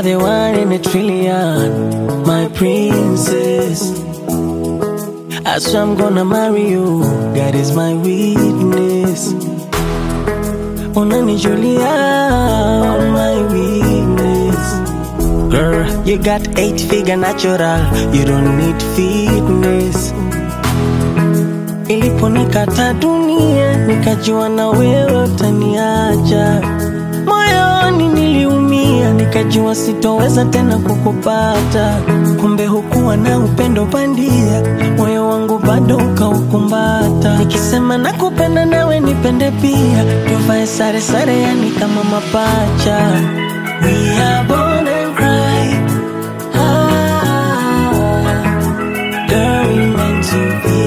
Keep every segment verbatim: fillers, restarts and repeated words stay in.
are the one in a trillion, my princess. I swear I'm gonna marry you, God is my witness. Unani Julia, my witness. Girl, you got eight figure natural, you don't need fitness. Iliponikata dunia, nikajua na wewe utaniacha. Moyoni niliumia, nikajua sitoweza tena kukupata. Kumbe hukuwa na upendo bandia, moyo wangu bado ukaukumbata. Nikisema nakupenda nawe nipende pia, tuvae sare sare yani kama mapacha. We are born and cry, ah, girl we meant to be.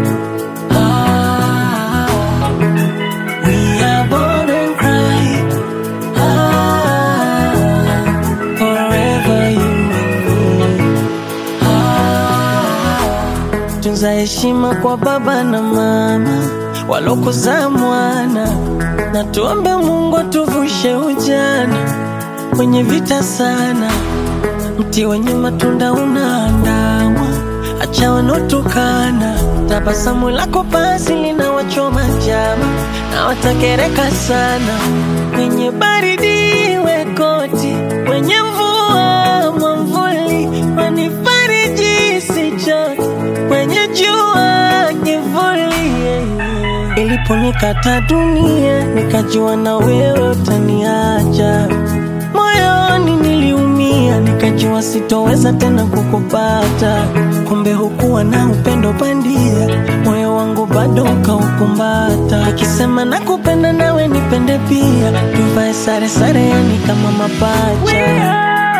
Tunza heshima kwa baba na mama walokuzaa mwana, na tuombe Mungu atuvushe ujana kwenye vita sana. Mti wenye matunda unaandamwa, acha wanotukana. Tabasamu lako pasi linawachoma jama, na watakereka sana. Kwenye baridi we koti, kwenye mvua mwamvuli, wanifariji sichoki, kwenye jua kivuli. Iliponikata dunia, nikajua na wewe utaniacha. Moyoni niliumia, nikajua sitoweza tena kukupata. Kumbe hukuwa na upendo bandia, moyo wangu bado ukaukumbata. Nikisema nakupenda nawe nipende pia, tuvae sare sare yani kama mapacha.